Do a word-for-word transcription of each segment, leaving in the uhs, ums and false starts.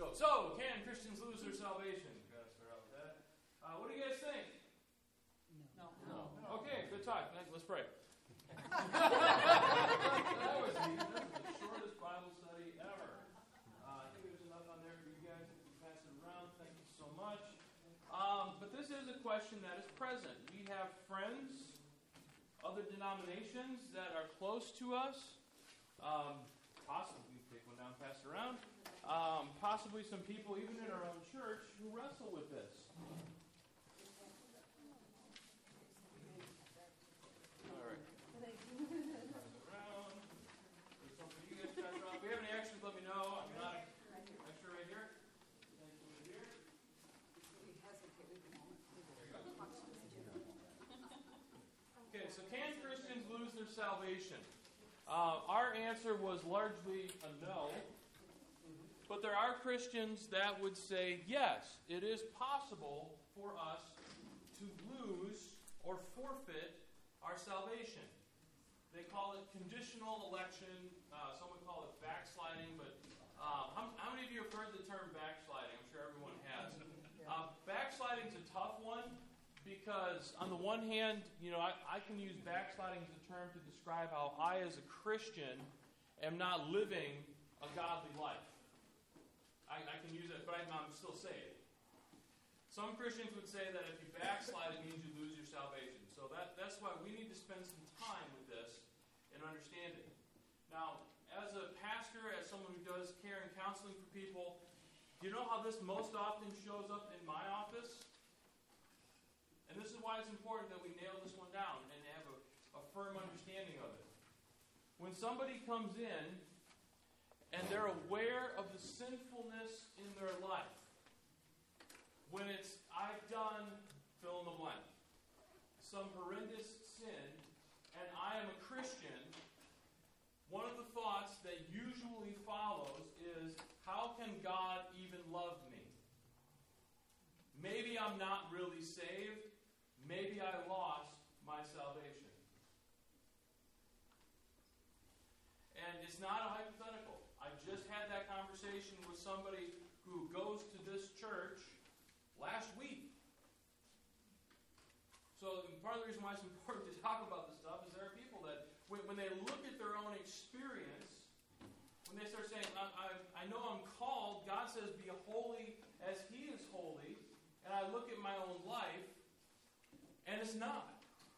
So, so can Christians lose their salvation? Got to start out with that. Uh, what do you guys think? No. No. Okay, good talk. Let's pray. that was easy. That was the shortest Bible study ever. Uh, I think there's enough on there for you guys if you pass it around. Thank you so much. Um, but this is a question that is present. We have friends, other denominations that are close to us. Um, possibly, take one down, pass it around. Um, possibly some people, even in our own church, who wrestle with this. All right. Pass it around. There's something you guys pass around. If you have any extras, let me know. I'm not extra right here. Thank you over here. Okay, so can Christians lose their salvation? Uh, our answer was largely a no. But there are Christians that would say, yes, it is possible for us to lose or forfeit our salvation. They call it conditional election. Uh, some would call it backsliding. But uh, how, how many of you have heard the term backsliding? I'm sure everyone has. Uh, backsliding is a tough one because, on the one hand, you know, I, I can use backsliding as a term to describe how I, as a Christian, am not living a godly life. I, I can use it, but I'm, I'm still saved. Some Christians would say that if you backslide, it means you lose your salvation. So that, that's why we need to spend some time with this and understanding. Now, as a pastor, as someone who does care and counseling for people, do you know how this most often shows up in my office? And this is why it's important that we nail this one down and have a, a firm understanding of it. When somebody comes in and they're aware of the sinfulness in their life, when it's, I've done, fill in the blank, some horrendous sin, and I am a Christian, one of the thoughts that usually follows is, how can God even love me? Maybe I'm not really saved. Maybe I lost my salvation. And it's not a hypothetical. I just had that conversation with somebody who goes to this church last week. So part of the reason why it's important to talk about this stuff is there are people that, when, when they look at their own experience, when they start saying, I, I, I know I'm called, God says be holy as He is holy, and I look at my own life, and it's not.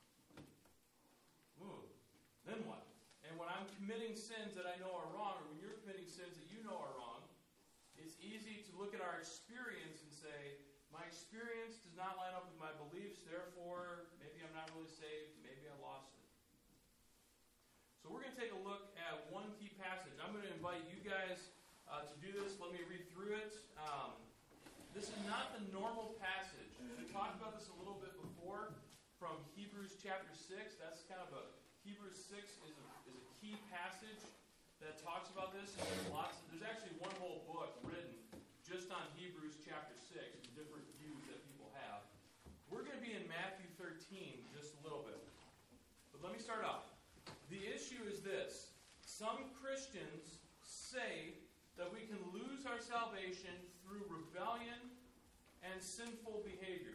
Ooh, then what? And when I'm committing sins that I know are wrong, or when you're committing sins that you know are wrong, it's easy to look at our experience and say, my experience does not line up with my beliefs, therefore, maybe I'm not really saved, maybe I lost it. So we're going to take a look at one key passage. I'm going to invite you guys uh, to do this. Let me read through it. Um, this is not the normal passage. We talked about this a little bit before from Hebrews chapter six. That's kind of a, Hebrews six is a, is a key passage that talks about this. And there's lots of, there's actually one whole book written just on Hebrews chapter six, and different views that people have. We're going to be in Matthew thirteen just a little bit. But let me start off. The issue is this. Some Christians say that we can lose our salvation through rebellion and sinful behavior.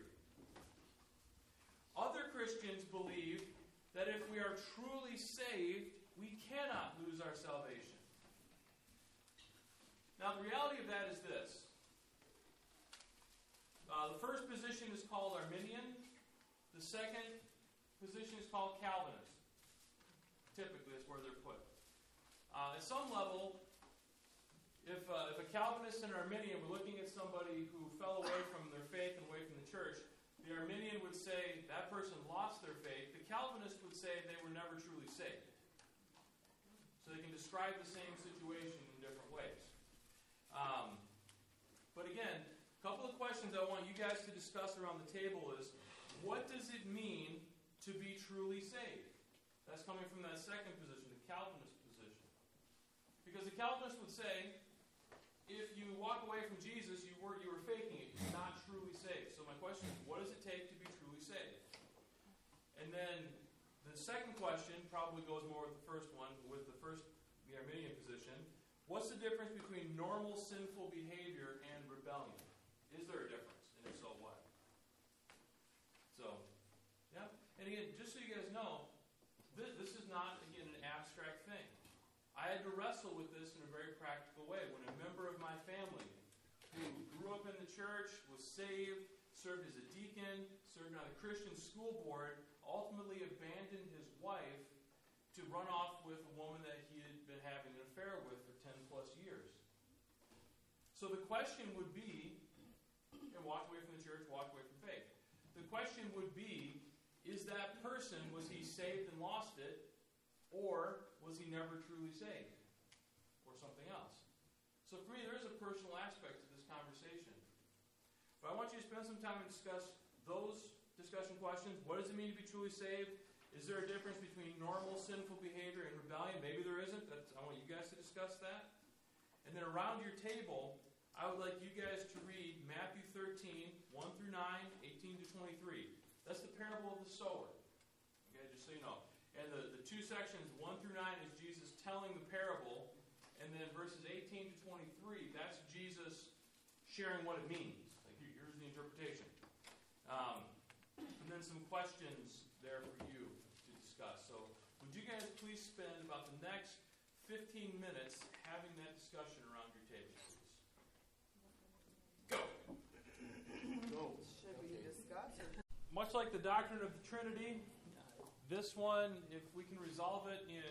Other Christians believe that if we are truly saved, we cannot lose our salvation. Now, the reality of that is this. Uh, the first position is called Arminian. The second position is called Calvinist. Typically, that's where they're put. Uh, at some level, if, uh, if a Calvinist and Arminian were looking at somebody who fell away from their faith and away from the church, the Arminian would say that person lost their faith. The Calvinist would say they were never truly saved. So they can describe the same situation in different ways. Um, but again, a couple of questions I want you guys to discuss around the table is, what does it mean to be truly saved? That's coming from that second position, the Calvinist position. Because the Calvinist would say, if you walk away from Jesus, you were you were faking it. You're not truly saved. So my question is, what does it take to be truly saved? And then the second question probably goes more with the first one, with the first, the Arminian position. What's the difference between normal sinful behavior and Is there a difference? And if so, what? So, yeah. And again, just so you guys know, this, this is not, again, an abstract thing. I had to wrestle with this in a very practical way. When a member of my family who grew up in the church, was saved, served as a deacon, served on a Christian school board, ultimately abandoned his wife to run off with a woman that he had been having an affair with for ten plus years. So the question would be, and walked away from the church, walked away from faith. The question would be, is that person, was he saved and lost it, or was he never truly saved? Or something else? So for me, there is a personal aspect to this conversation. But I want you to spend some time and discuss those discussion questions. What does it mean to be truly saved? Is there a difference between normal sinful behavior and rebellion? Maybe there isn't. That's, I want you guys to discuss that. And then around your table, I would like you guys to read Matthew thirteen, one through nine, eighteen to twenty-three. That's the parable of the sower. Okay, just so you know. And the, the two sections, one through nine, is Jesus telling the parable. And then verses eighteen to twenty-three, that's Jesus sharing what it means. Like, here's the interpretation. Um, and then some questions there for you to discuss. So would you guys please spend about the next fifteen minutes having that discussion around your table, please? Go. Go. Should we discuss? Much like the doctrine of the Trinity, this one, if we can resolve it in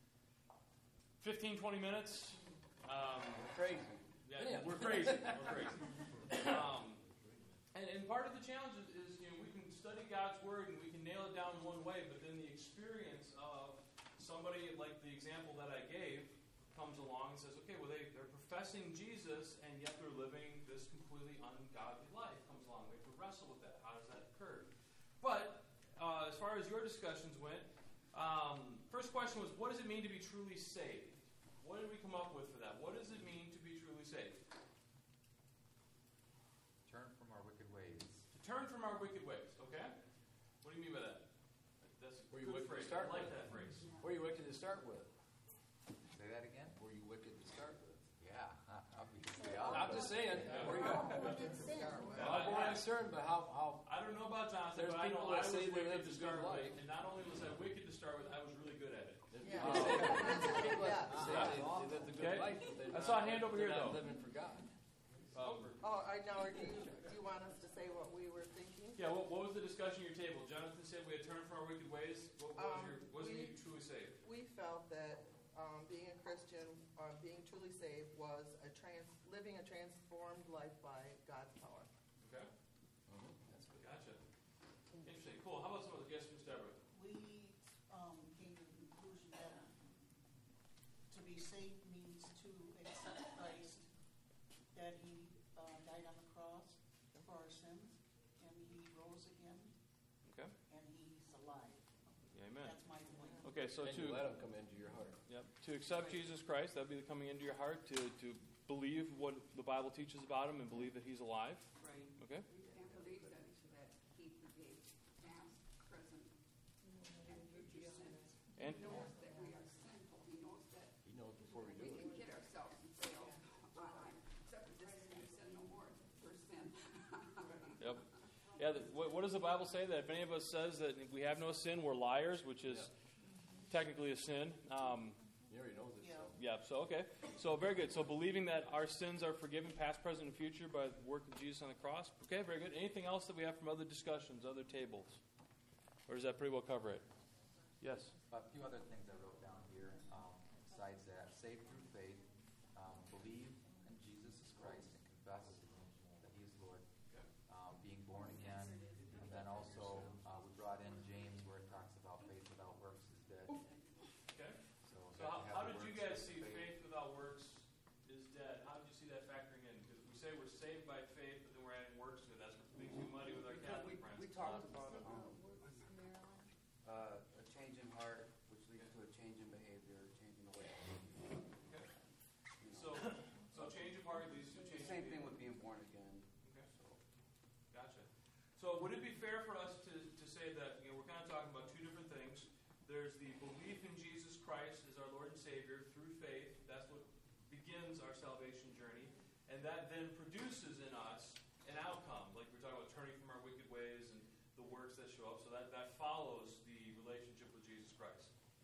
fifteen, twenty minutes. Um, Crazy. Yeah, yeah, we're crazy. We're crazy. Um, and, and part of the challenge is, is, you know, we can study God's Word and we can nail it down one way, but then the experience of somebody like the example that I gave comes along and says, okay, well, they, they're professing Jesus and yet they're living this completely ungodly life. Comes along. We have to wrestle with that. How does that occur? But uh, as far as your discussions went, um, first question was, what does it mean to be truly saved? What did we come up with for that? What does it mean to be truly saved? Turn from our wicked ways. To turn from our wicked ways, okay? What do you mean by that? That's a Were you good wicked to phrase. start I like with? that phrase. Were you wicked to start with? Say that again? Were you wicked to start with? Yeah, obviously. I'm just saying. Yeah. Were you? We did sin. I'm more concerned about how, how I don't know about Jonathan, There's but I know people I that was say they wicked lived to a good start with. life. And not only was I wicked to start with, I was really good at it. Yeah. people say, people Yeah. that say they, they lived a good Okay. life, but they're I not, saw a hand over they're here, not though. living for God. Um, Oh, I know. Do you, do you want us to say what we were thinking? yeah, what, what was the discussion at your table? Jonathan said we had turned from our wicked ways. What, what Um, was your, what does it we- mean to be truly saved? We felt that um, being a Christian, uh, being truly saved, was a trans, living a transformed life by God's power. Okay, That's good. gotcha. Interesting. Cool. How about some of the guests from Deborah? We um, came to the conclusion that to be saved means to accept Christ, that he uh, died on the cross for our sins, and he rose again, Okay. and he's alive. Yeah, amen. That's my point. Okay, so And to you let them come into your heart. Yep. To accept Jesus Christ, that would be the coming into your heart, to, to believe what the Bible teaches about him and believe that he's alive. Right. Okay? And believe that, that he forgave past, present, and future sins. And He knows that we are sinful. He knows that He knows before we do we can it. kid ourselves and say, oh, well, I accepted this and you sin no more. First sin. Yep. Yeah. The, what, what does the Bible say? That if any of us says that if we have no sin, we're liars, which is technically a sin. Um, He already knows it. Yeah. So. yeah. So okay. So very good. So believing that our sins are forgiven, past, present, and future, by the work of Jesus on the cross. Okay. Very good. Anything else that we have from other discussions, other tables, or does that pretty well cover it? Yes. A few other things I wrote down here. Um, besides that, saved through faith, um, believe in Jesus as Christ and confess that he is Lord. Um, being born again, and then also uh, we brought in James where it talks about faith without works is dead. Okay. So, So how, how did you guys see faith without works is dead? How did you see that factoring in? Because we say we're saved by faith, but then we're adding works to it. That's what makes me muddy with our Catholic We, friends. we talked about um, uh, a change in heart, which leads to a change in behavior, a change in the way. Okay. You So, know. so change of heart leads to change. Same of thing behavior. with being born again. Okay. So, Gotcha. So would it be fair for us to, to say that, you know, we're kind of talking about two different things. There's the belief in Jesus Christ as our Lord and Savior through faith. That's what begins our salvation journey. And that then produces in us an show up. So that, that follows the relationship with Jesus Christ.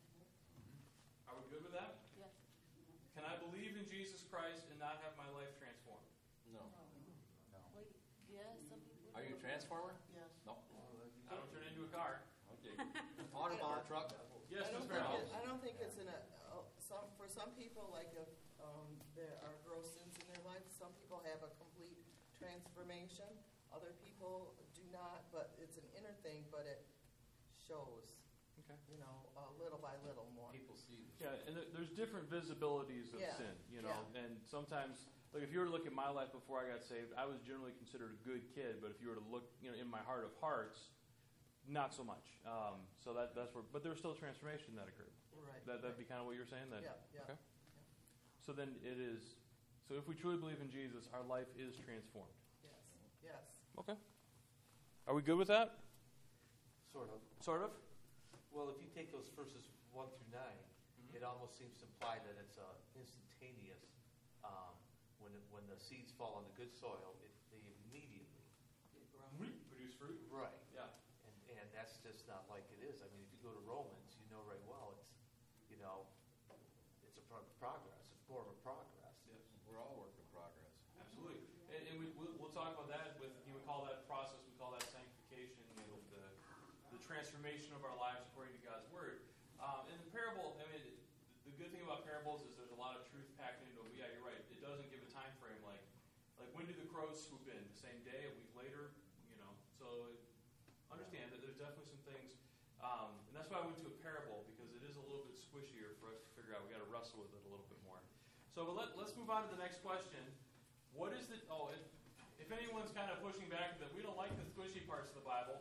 Are we good with that? Yes. Can I believe in Jesus Christ and not have my life transformed? No. No. Wait, yes, some people. Are you a transformer? Yes. No. I don't turn into a car. Okay. Autobahn truck? Yes, I Miz don't think Farrell. it- I don't think it's in a, uh, some, for some people, like if um, there are gross sins in their life, some people have a complete transformation. Other people do not, but it's an inner thing, but it shows, Okay. you know, uh, little by little more. People see this. Yeah, and there- there's different visibilities of Yeah, sin, you know, yeah. and sometimes, like if you were to look at my life before I got saved, I was generally considered a good kid, but if you were to look, you know, in my heart of hearts, not so much. Um, so that that's where, but there was still a transformation that occurred. Right. That that'd be kind of what you're saying then. Yeah, yeah. Okay. So then it is. So if we truly believe in Jesus, our life is transformed. Yes, yes. Okay. Are we good with that? Sort of. Sort of. Well, if you take those verses one through 9 it almost seems to imply that it's uh, instantaneous. Um, when it, when the seeds fall on the good soil, it, they immediately Produce fruit. right. Yeah. And and that's just not like it is. I mean, if you go to Romans, you know right well it's, you know, it's a pro- progress. It's more of a progress. Yes. We're all work in progress. Absolutely. And, and we, we'll, we'll talk about that with, you know, we call that process, we call that sanctification, you know, the, the transformation of our lives according to God's Word. Um, and the parable, I mean, the good thing about parables is there's a lot of truth packed into it. Yeah, you're right. It doesn't give a time frame like, like when do the crows swoop in? The same day, a week later, you know. So understand that there's definitely some things, um, and that's why I went to a parable, because it is a little bit squishier for us to figure out. We got to wrestle with it a little bit more. So but let, let's move on to the next question. What is the, oh, if, if anyone's kind of pushing back that we don't like the squishy parts of the Bible,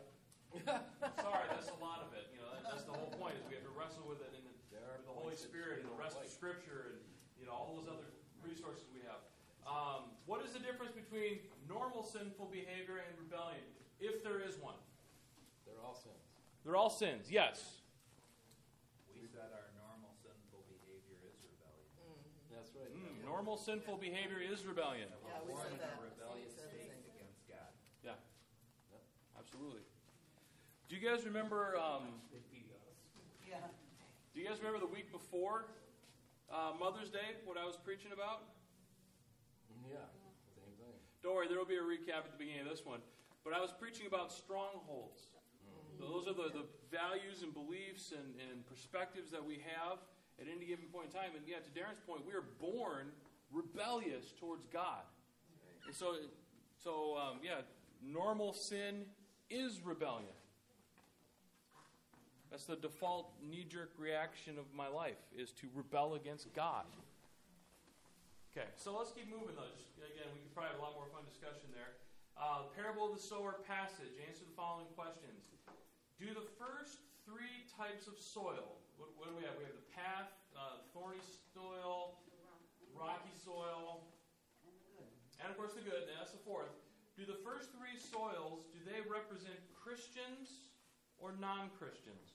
sorry, that's a lot of it. You know, that, that's the whole point, is we have to wrestle with it in the, There are with the Holy points that Spirit and you the don't rest of like. Scripture and, you know, all those other resources we have. Um, what is the difference between normal sinful behavior and rebellion, if there is one? They're all sins. They're all sins, yes. We said our normal sinful behavior is rebellion. That's right. Mm, normal sinful behavior is rebellion. Yeah, we Born said in that. a rebellious We said the state same. against God. Yeah, absolutely. Do you guys remember? Um, They beat us. Yeah. do you guys remember the week before uh, Mother's Day? What I was preaching about? Yeah, same thing. Don't worry, there will be a recap at the beginning of this one. But I was preaching about strongholds. Those are the, the values and beliefs and, and perspectives that we have at any given point in time. And yeah, to Darren's point, we are born rebellious towards God. And so, so um, yeah, normal sin is rebellion. That's the default knee-jerk reaction of my life, is to rebel against God. Okay, so let's keep moving though. Just, again, we could probably have a lot more fun discussion there. Uh, Parable of the Sower passage. Answer the following questions. Do the first three types of soil, what, what do we have? We have the path, uh, thorny soil, rocky soil, and of course the good. And that's the fourth. Do the first three soils, do they represent Christians or non-Christians?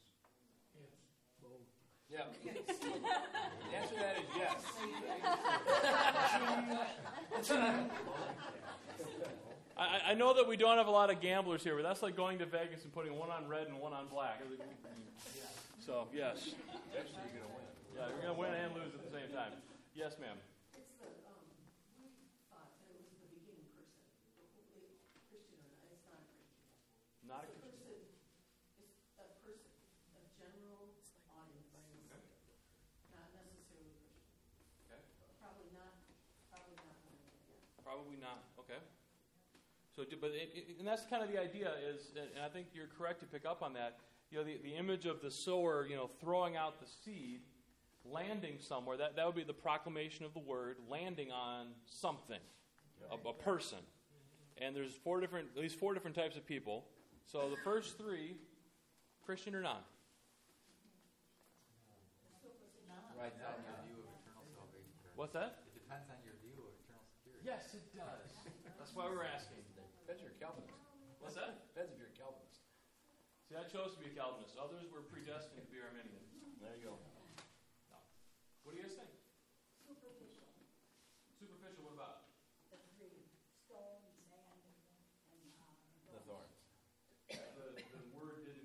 Yeah. The answer to that is yes. I, I know that we don't have a lot of gamblers here, but that's like going to Vegas and putting one on red and one on black. So, yes. Eventually you're going to win. Yeah, you're going to win and lose at the same time. Yes, ma'am. It's the, um, we thought that it was the beginning person, Christian or not, it's not a Christian. Not a It's Christian. person, it's a person, a general audience, not necessarily Christian. Okay. Probably not, probably not one of them, yeah. Probably not. Okay. So, but it, it, and that's kind of the idea is, and I think you're correct to pick up on that. You know, the, the image of the sower, you know, throwing out the seed, landing somewhere. That that would be the proclamation of the word, landing on something, a, a person. And there's four different, at least four different types of people. So the first three, Christian or non? Right now, your view of eternal salvation. Chris. What's that? It depends on your view of eternal security. Yes, it does. That's why we're asking. Depends if you're a Calvinist. What's that? Depends if you're a Calvinist. See, I chose to be a Calvinist. Others were predestined to be Arminian. There you go. What do you guys think? Superficial, Superficial, what about? the three, stone, sand, and, and, uh. The thorns. The, the word didn't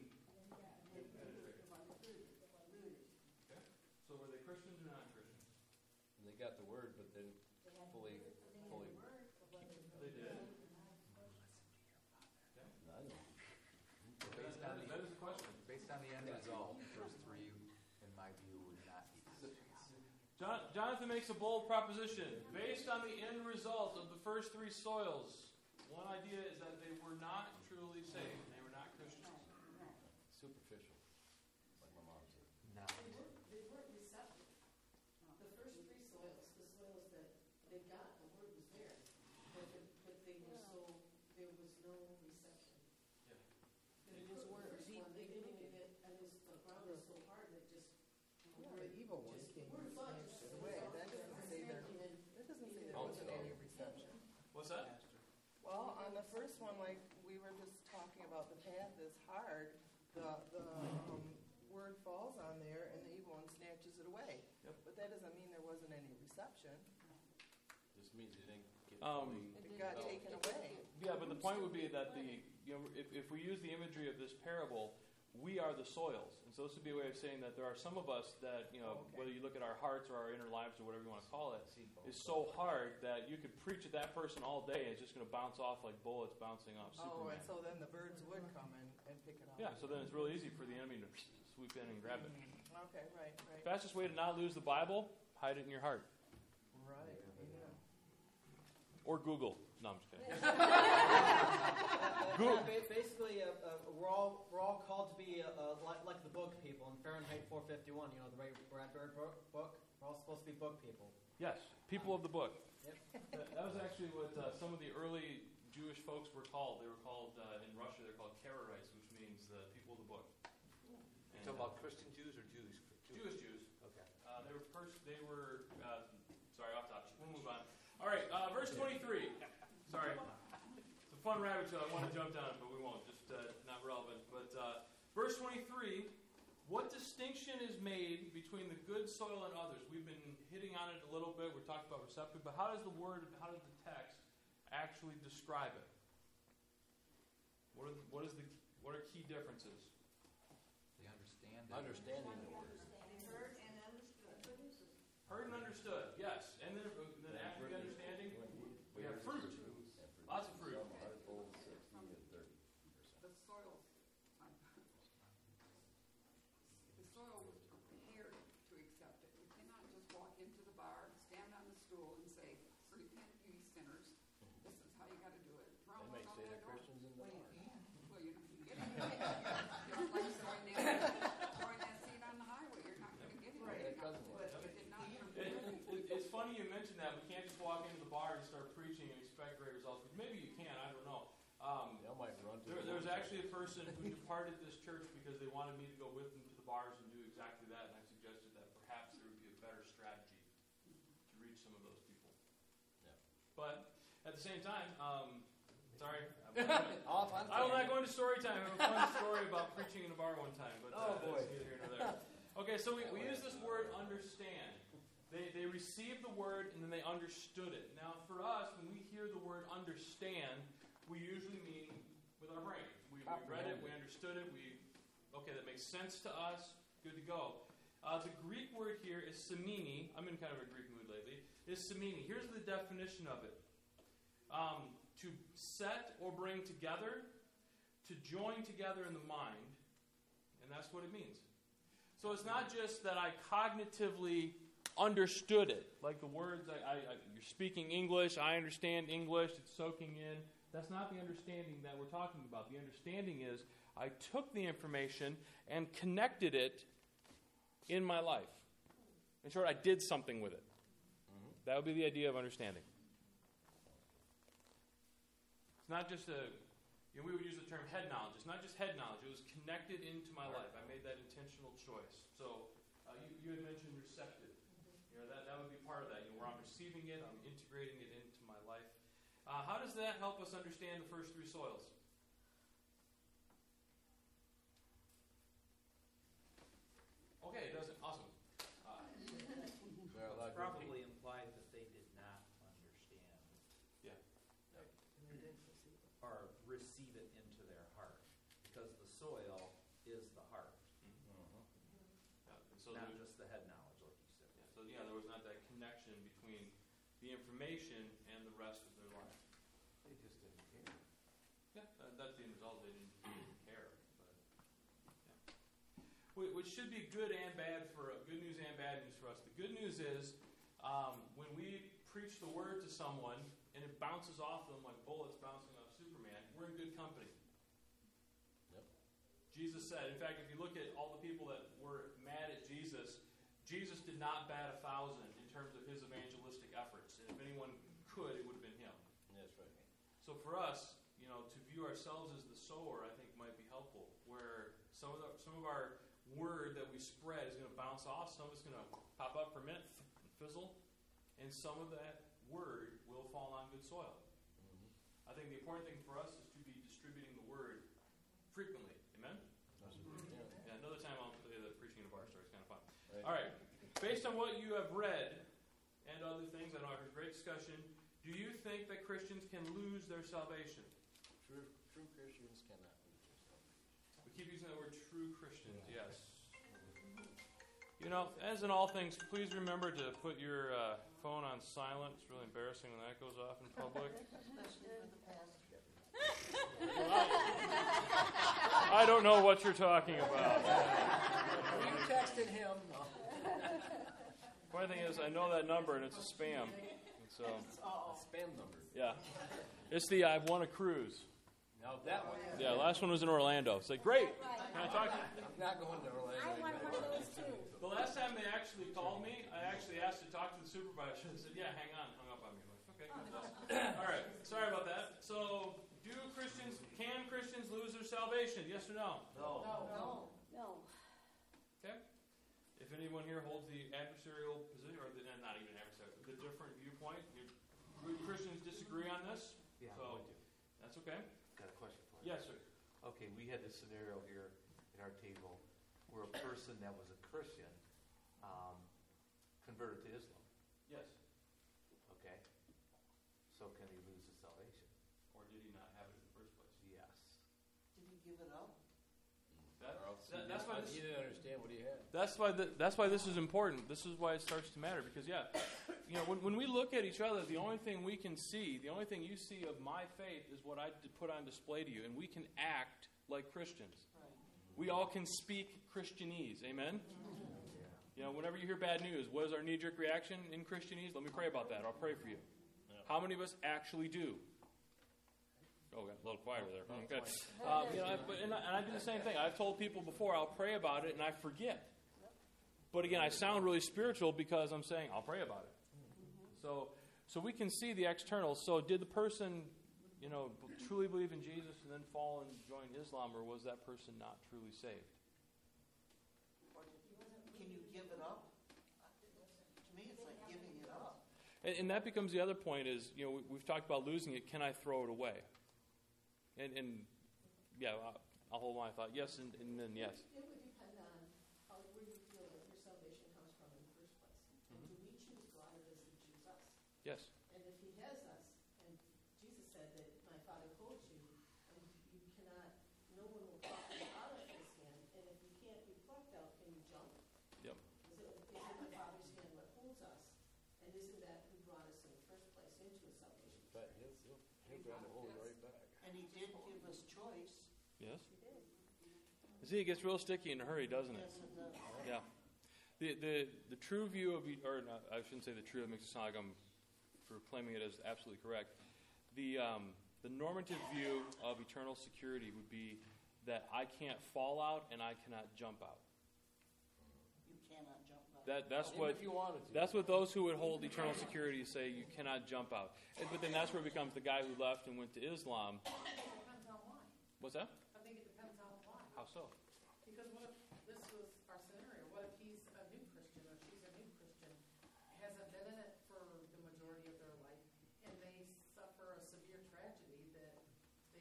or non-Christians? And they got the word, but then fully, fully. They did. I know. Based That on is, the, that is the question. based on the end result, the first three, in my view, would not be sufficient. John, Jonathan makes a bold proposition. Based on the end result of the first three soils, one idea is that they were not truly saved. They were not Christians. Superficial, like my mom said. No. They weren't, they weren't receptive. The first three soils, the soils that they got, the word was there, but, the, but they were so, there was no reception. Yeah. The first one, they didn't even get, and it was, the ground was so hard that just, Yeah, the evil one just, came the word and of God snatched just it away. was That out there doesn't say there, and then that doesn't say there Also- wasn't any reception. What's that? Well, on the first one, like we were just talking about, the path is hard. The the um, word falls on there, and the evil one snatches it away. Yep. But that doesn't mean there wasn't any reception. This means you didn't get Um, fully It got developed. taken away. Yeah, but the point would be that the you know if, if we use the imagery of this parable, we are the soils, and so this would be a way of saying that there are some of us that you know Okay. whether you look at our hearts or our inner lives or whatever you want to call it, is so hard that you could preach at that person all day and it's just going to bounce off like bullets bouncing off Oh, Superman. and so then the birds would come and, and pick it up. Yeah, so then it's really easy for the enemy to swoop in and grab it. Okay, right, right. Fastest way to not lose the Bible: hide it in your heart Right. Yeah. or Google. No, I'm just kidding. Yeah, ba- basically, uh, uh, we're all we're all called to be uh, uh, like, like the book people in Fahrenheit four fifty-one. You know, the Ray Bradbury book. book. We're all supposed to be book people. Yes, people of the book. Yep. That, that was actually what uh, some of the early Jewish folks were called. They were called uh, in Russia. They're called Karaites, which means the people of the book. You And, talking uh, about Christian Jews or Jewish? Jewish Jews. Okay. Uh, they were pers- They were. Uh, sorry, off topic. We'll move on. All right, uh, verse twenty-three. Sorry, it's a fun rabbit trail. I want to jump down, but we won't. Just uh, not relevant. But uh, verse twenty-three. What distinction is made between the good soil and others? We've been hitting on it a little bit. We're talking about receptive, but how does the word, how does the text actually describe it? What are the, what is the what are key differences? They understand it. Understanding the word. Heard and understood. Heard and understood, yes. And then, uh, then after the understanding, we have fruit. Lots of fruit. Some are full sixty and thirty percent. The soil, the soil was prepared to accept it. You cannot just walk into the bar, stand on the stool, and say, "Repent, ye sinners. This is how you got to do it." Throw They may them out say that that door. Christians in the bar. Well, you're not going to get it. Just like throwing that, throwing that seed on the highway, you're not going to get it. Right. That cousin was. But it did not come It, from it, it's funny you mention that. We can't just walk into the bar and start preaching and expect great results. Which maybe you can. I don't know. Um, They might run to there, the there was Lord. actually a person who departed this church because they wanted me to go with them to the bars and do exactly that. And I suggested that perhaps there would be a better strategy to reach some of those people. Yeah. But at the same time, um, sorry. I'm- Off on I'm not tangent. going to story time. I have a fun story about preaching in a bar one time, but uh, Oh, boy. that's neither here nor there. Okay, so we, we use this word understand. They, they received the word and then they understood it. Now, for us, when we hear the word understand, we usually mean with our brain. We, we read it, we understood it, we, okay, that makes sense to us, good to go. Uh, the Greek word here is semini. I'm in kind of a Greek mood lately. Is semini. Here's the definition of it. Um, to set or bring together, to join together in the mind, and that's what it means. So it's not just that I cognitively understood it, like the words, I, I, I, you're speaking English, I understand English, it's soaking in. That's not the understanding that we're talking about. The understanding is I took the information and connected it in my life. In short, I did something with it. Mhm. That would be the idea of understanding. It's not just a, you know, we would use the term head knowledge. It's not just head knowledge. It was connected into my life. I made that intentional choice. So uh, you, you had mentioned receptive. You know, that, that would be part of that. You know, where I'm receiving it, I'm integrating it into my life. Uh, how does that help us understand the first three soils? Okay, it doesn't. Awesome. Uh, There are a lot of good Probably implied that they did not understand yeah. And they didn't receive it. or receive it into their heart, because the soil is the heart, Mhm. Yeah. And so not there's- just the head knowledge, like you said. Yeah, so the information and the rest of their life. They just didn't care. Yeah, that, that's the end result. They didn't, they didn't care. But, yeah. Which should be good and bad for uh, good news and bad news for us. The good news is um, when we preach the word to someone and it bounces off them like bullets bouncing off Superman, we're in good company. Yep. Jesus said, in fact, if you look at all the people that were mad at Jesus, Jesus did not bat a thousand in terms of his evangelistic efforts. And if anyone could, it would have been him. That's right. So for us, you know, to view ourselves as the sower, I think might be helpful. Where some of the, some of our word that we spread is going to bounce off, some of it's going to pop up for a minute and fizzle, and some of that word will fall on good soil. Mm-hmm. I think the important thing for us is to be distributing the word frequently. Amen? Yeah. Yeah, another time I'll tell you the preaching in a bar story. It's kind of fun. Right. All right. Based on what you have read and other things, I know I heard great discussion. Do you think that Christians can lose their salvation? True, true Christians cannot lose their salvation. We keep using the word true Christians, yes. You know, as in all things, please remember to put your uh, phone on silent. It's really embarrassing when that goes off in public. Especially for the pastor. I don't know what you're talking about. Are you texting him? No. Funny thing is, I know that number and it's a spam. So, A spam number. yeah. It's the I've won a cruise. Now that one. Yeah, last one was in Orlando. It's like, great. Can I talk to you? I'm not going to Orlando. I want one of those too. The last time they actually called me, I actually asked to talk to the supervisor and said, yeah, hang on. Hung up on me. I'm like, okay, cool. All right. Sorry about that. So, do Christians, can Christians lose their salvation? Yes or no? No. No. No. Okay. If anyone here holds the adversarial position, or the, not even adversarial, the different viewpoint, you, would Christians disagree on this? Yeah, So, I would do. that's okay. Got a question for you. Yes, sir. Okay, we had this scenario here at our table where a person that was a Christian um, converted to Islam. Yes. Okay? So can he lose his salvation? Or did he not have it in the first place? Yes. Did he give it up? That, Or else that- he that's why didn't- this. he didn't understand what he had. That's why the, that's why this is important. This is why it starts to matter because yeah, you know when, when we look at each other, the only thing we can see, the only thing you see of my faith is what I put on display to you, and we can act like Christians. Right. We all can speak Christianese. Amen. You know, whenever you hear bad news, what is our knee-jerk reaction in Christianese? Let me pray about that. I'll pray for you. How many of us actually do? Oh, got a little quieter there. Oh, good. Um, you know, I, but, and, I, and I do the same thing. I've told people before, I'll pray about it, and I forget. But again, I sound really spiritual because I'm saying, I'll pray about it. So so we can see the externals. So did the person, you know, truly believe in Jesus and then fall and join Islam, or was that person not truly saved? Can you give it up? To me, it's like giving it up. And, and that becomes the other point is, you know, we, we've talked about losing it. Can I throw it away? And, and yeah, I'll, I'll hold my thought. Yes, and, and then yes. It would depend on how, where you feel that your salvation comes from in the first place. And do we choose God or does he choose us? Yes. And if he has us, and Jesus said that my Father holds you, and you cannot, no one will pluck you out of his hand, and if you can't be plucked out, can you jump? Yep. Is it, is it the Father's hand what holds us? And isn't that who brought us in the first place into a salvation? But he'll, he'll, he'll grab a hold right back. And he did give us choice. Yes. See, it gets real sticky in a hurry, doesn't it? Yes, it does. Yeah. The the the true view of, e- or not, I shouldn't say the true. It makes it sound like I'm proclaiming it as absolutely correct. The um, the normative view of eternal security would be that I can't fall out and I cannot jump out. You cannot jump out. That that's Even what if you wanted to. that's what those who would hold eternal security say. You cannot jump out. And, but then that's where it becomes the guy who left and went to Islam. It depends on why. What's that? I think it depends on why. How so? Because what if this was our scenario? What if he's a new Christian or she's a new Christian, hasn't been in it for the majority of their life, and they suffer a severe tragedy that they,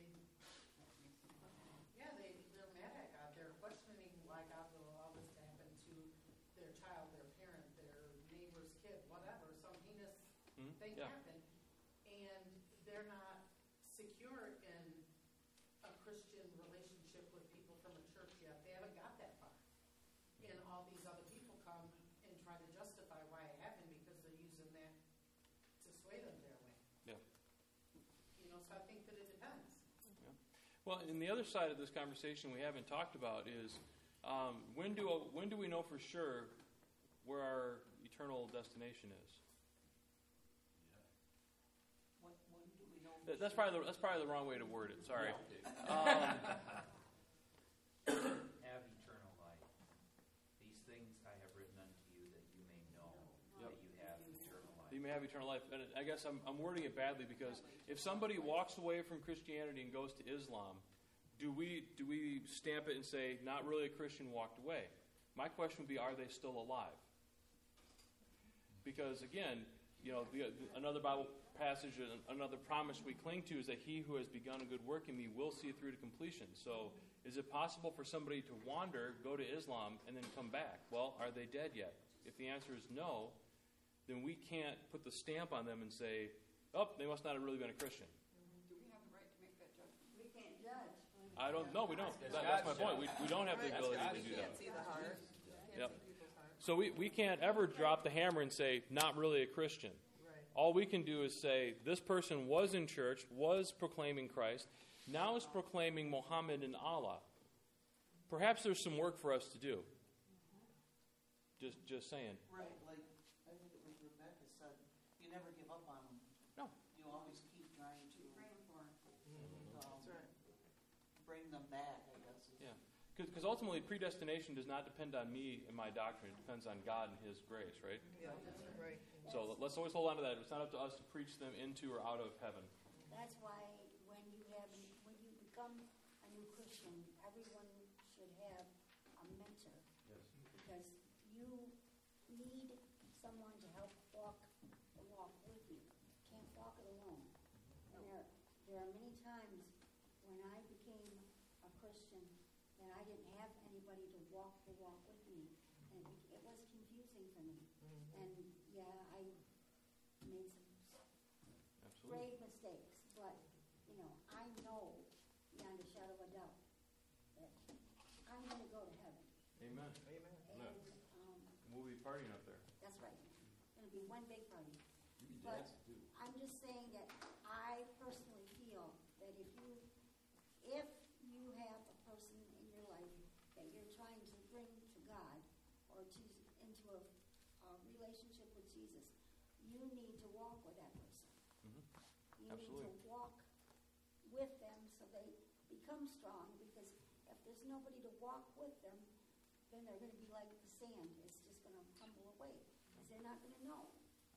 yeah, they, they're mad at God. They're questioning why God will allow this to happen to their child, their parent, their neighbor's kid, whatever. Some heinous Mhm. thing Yeah. happened, and they're not secure in a Christian relationship with people from a church yet. They haven't got that far. And all these other people come and try to justify why it happened because they're using that to sway them their way. Yeah. You know, so I think that it depends. Yeah. Well, and the other side of this conversation we haven't talked about is um, when do when do we know for sure where our eternal destination is? When, when do we know? That- That's probably the, that's probably the wrong way to word it. Sorry. Um, Have eternal life. These things I have written unto you that you may know Yep. that you have eternal life. You may have eternal life. And I guess I'm, I'm wording it badly because if somebody walks away from Christianity and goes to Islam, do we do we stamp it and say, not really a Christian, walked away? My question would be, are they still alive? Because again, you know, the, another Bible passage, another promise we cling to is that he who has begun a good work in me will see it through to completion. So is it possible for somebody to wander, go to Islam, and then come back? Well, are they dead yet? If the answer is no, then we can't put the stamp on them and say, oh, they must not have really been a Christian. Do we have the right to make that judgment? We can't judge. I don't, no, we don't. That's That, that's my God's point. We, we don't have the Right, ability God's to do You that. can't see the heart. You Yep. can't see people's heart. So we, we can't ever drop the hammer and say, not really a Christian. Right. All we can do is say, this person was in church, was proclaiming Christ, now is proclaiming Muhammad and Allah. Perhaps there's some work for us to do. Just just saying. Right, like, I think it was Rebecca said, you never give up on them. No. You always keep trying to, Praying for him. um, That's right. bring them back, I guess. is- Yeah. Because ultimately, predestination does not depend on me and my doctrine. It depends on God and His grace, right? Yeah, right. So let's always hold on to that. It's not up to us to preach them into or out of heaven. That's why when you have, when you become a new Christian, everyone should have a mentor. Yes. Because you need someone to help walk the walk with you. Can't walk it alone. And there, there are many times when I became a Christian that I didn't have anybody to walk the walk with me. And it, it was confusing for me. And yeah, I made some Absolutely. grave mistakes, but, you know, I know beyond a shadow of a doubt that I'm going to go to heaven. Amen. Amen. And um, We'll be partying up there. that's right. It's going to be one big party. You can But dance too. I'm just saying that I personally feel that if you, if you have a person in your life that you're trying to bring to God or to into a, a relationship with Jesus, you need to walk with that person. Mhm. You Absolutely. need to walk with them so they become strong, because if there's nobody to walk with them, then they're going to be like the sand. It's just going to crumble away because they're not going to know.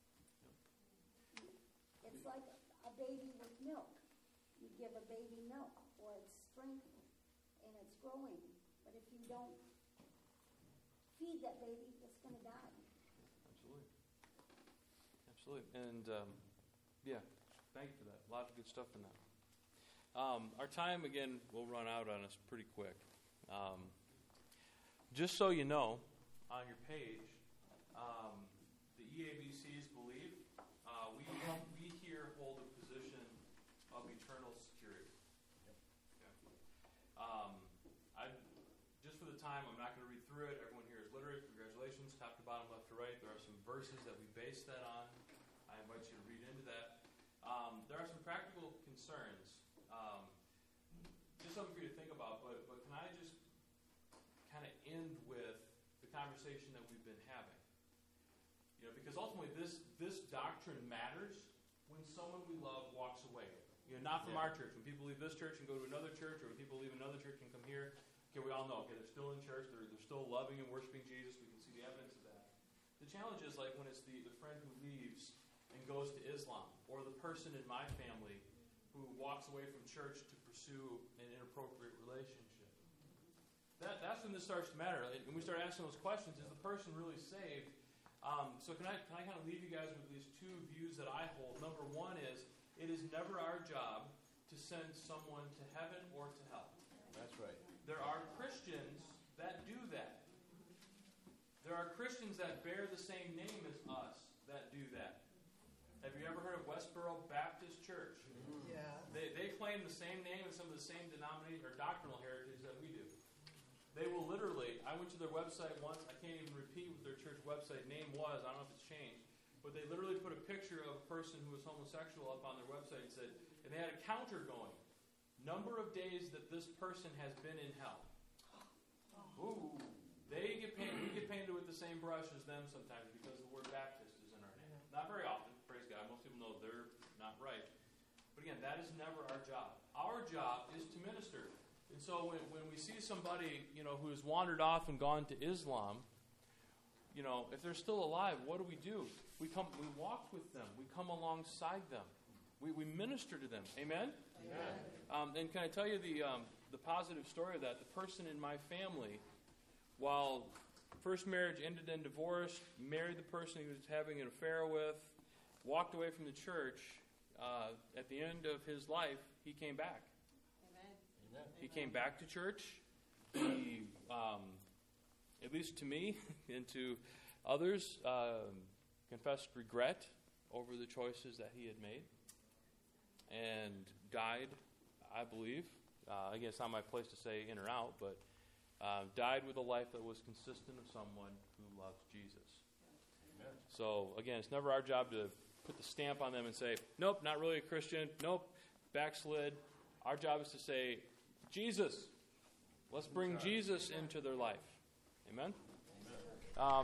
It's like a baby with milk. You give a baby milk for its strength and it's growing. But if you don't feed that baby, it's going to die. Absolutely. Absolutely. And, um, yeah, thank you for that. A lot of good stuff in that. Um, our time, again, will run out on us pretty quick. Um, just so you know, on your page, um, the E A B Cs believe uh, we, we here hold a position of eternal security. Okay. Um, I, just for the time, I'm not going to read through it. Everyone here is literate. Congratulations, top to bottom, left to right. There are some verses that we base that on. I invite you to read into that. Um, there are some practical concerns. Um, just something for you to think about, but, but can I just kind of end with the conversation that we've been having? You know, because ultimately this, this doctrine matters when someone we love walks away. You know, not from Yeah. our church. When people leave this church and go to another church, or when people leave another church and come here, okay, we all know, okay, they're still in church, they're, they're still loving and worshiping Jesus. We can see the evidence of that. The challenge is like when it's the, the friend who leaves and goes to Islam, or the person in my family who walks away from church to pursue an inappropriate relationship. That, that's when this starts to matter. And we start asking those questions, is the person really saved? Um, so can I, can I kind of leave you guys with these two views that I hold? Number one is, it is never our job to send someone to heaven or to hell. That's right. There are Christians that do that. There are Christians that bear the same name as us that do that. Have you ever heard of Westboro Baptist Church? Yeah. They, they claim the same name and some of the same denomination or doctrinal heritage that we do. They will literally, I went to their website once, I can't even repeat what their church website name was, I don't know if it's changed, but they literally put a picture of a person who was homosexual up on their website and said, and they had a counter going. Number of days that this person has been in hell. Ooh. They get painted, we get painted with the same brush as them sometimes because the word Baptist is in our name. Not very often, praise God. Most people know they're not right. But again, that is never our job. Our job is to minister. And so when, when we see somebody, you know, who has wandered off and gone to Islam, you know, if they're still alive, what do we do? We come, we walk with them. We come alongside them. We, we minister to them. Amen? Amen. Um, and can I tell you the um, the positive story of that? The person in my family, while first marriage ended in divorce, married the person he was having an affair with, walked away from the church, uh, at the end of his life, he came back. Amen. He came back to church. He, um, at least to me and to others, uh, confessed regret over the choices that he had made and died, I believe. Uh, again, it's not my place to say in or out, but uh, died with a life that was consistent of someone who loves Jesus. Amen. So, again, it's never our job to put the stamp on them and say, nope, not really a Christian. Nope, backslid. Our job is to say, Jesus. Let's bring Jesus into their life. Amen? Amen. Um,